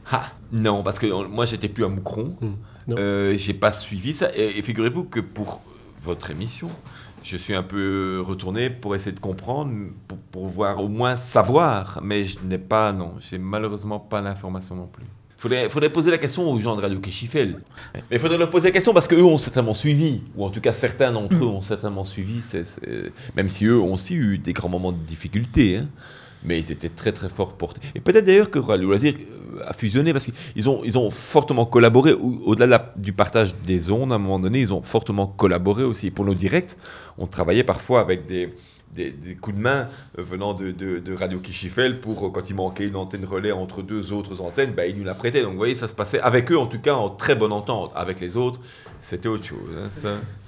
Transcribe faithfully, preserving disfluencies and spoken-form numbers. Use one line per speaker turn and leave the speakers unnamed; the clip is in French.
Ah, non, parce que euh, moi j'étais plus à Moucron,
Hmm. Non.
euh, j'ai pas suivi ça. Et, et figurez-vous que pour votre émission, je suis un peu retourné pour essayer de comprendre, pour, pour voir au moins savoir, mais je n'ai pas, non, j'ai malheureusement pas l'information non plus. Faudrait, faudrait poser la question aux gens de Radio Kéchifel. Mais il faudrait leur poser la question parce qu'eux ont certainement suivi, ou en tout cas certains d'entre eux ont certainement suivi, c'est- c'est- même si eux ont aussi eu des grands moments de difficulté. Hein. Mais ils étaient très très fort portés. Et peut-être d'ailleurs que Radio Loisir euh, a fusionné parce qu'ils ont, ils ont fortement collaboré, au- au-delà de la- du partage des ondes, à un moment donné, ils ont fortement collaboré aussi. Pour nos directs, on travaillait parfois avec des, des, des coups de main euh, venant de, de, de Radio Kichifel pour, euh, quand il manquait une antenne relais entre deux autres antennes, bah, ils nous la prêtaient. Donc vous voyez, ça se passait avec eux, en tout cas, en très bonne entente. Avec les autres, c'était autre chose. Hein, ça.